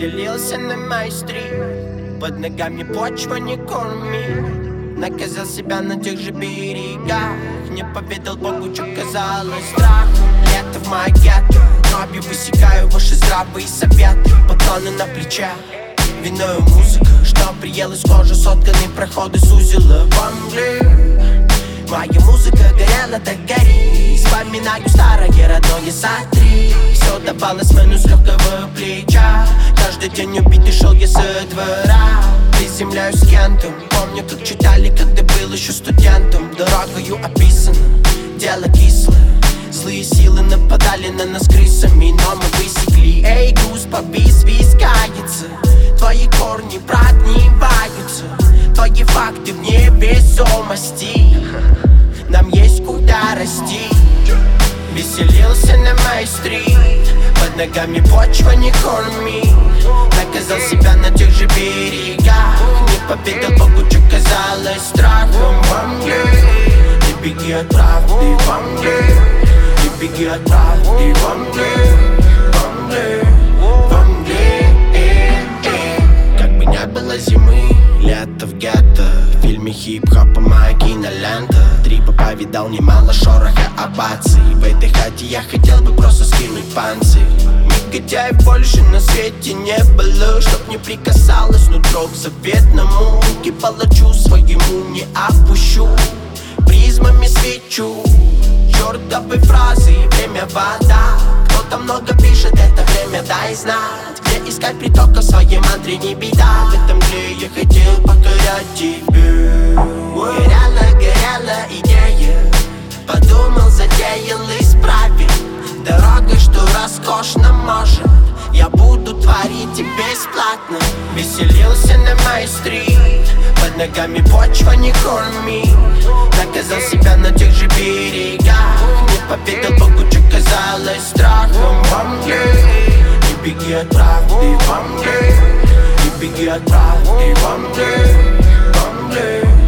Веселился на майстре, под ногами почва не корми. Наказал себя на тех же берегах, не поведал Богу, что казалось страхом. Лето в моей гетто, кровью высекаю ваши здравые советы. Патроны на плечах, виною музыка, что приелась кожа, сотканные проходы сузила в Англии. Моя музыка горела, так гори. Вспоминаю старое родное сотри. Все давалось меню с легкого плеча. Каждый день убитый шел я со двора. Приземляюсь с Кентом. Помню, как читали, когда был еще студентом. Дорогою описано, дело кислое. Злые силы нападали на нас крысами, но мы высекли. Эй, груз побис, вискается. Твои корни прогниваются. Твои факты в невесомости. Нам есть куда расти. Веселился на майстре, под ногами почва не корми. Наказал себя на тех же берегах, не поведал Богу, что казалось страхом. В Англии, не беги от правды, в Англии, не беги от правды, в Англии, в Англии, в Англии. Как бы не было зимы, лето в гетто. В фильме хип-хопа моя кинолента. Трипа повидал немало шороха оваций. В этой хате я хотел бы просто скинуть панцирь. Негодяев больше на свете не было, чтоб не прикасалось нутро к заветному. Руки палачу своему не опущу, призмами свечу чертовы фразы, время вода. Кто-то много пишет, это время дай знать. Где искать притока в своей мантре, не беда. В этом мгле я хотел покорять тебе. Горела идея, подумал, затеял, исправил. Дорога, что роскошно может, я буду творить и бесплатно. Веселился на майстре, под ногами почва не корми. Наказал себя на тех же берегах, не поведал Богу, что казалось страхом. В Англии, не беги от правды, в Англии, не беги от правды, в Англии, в Англии.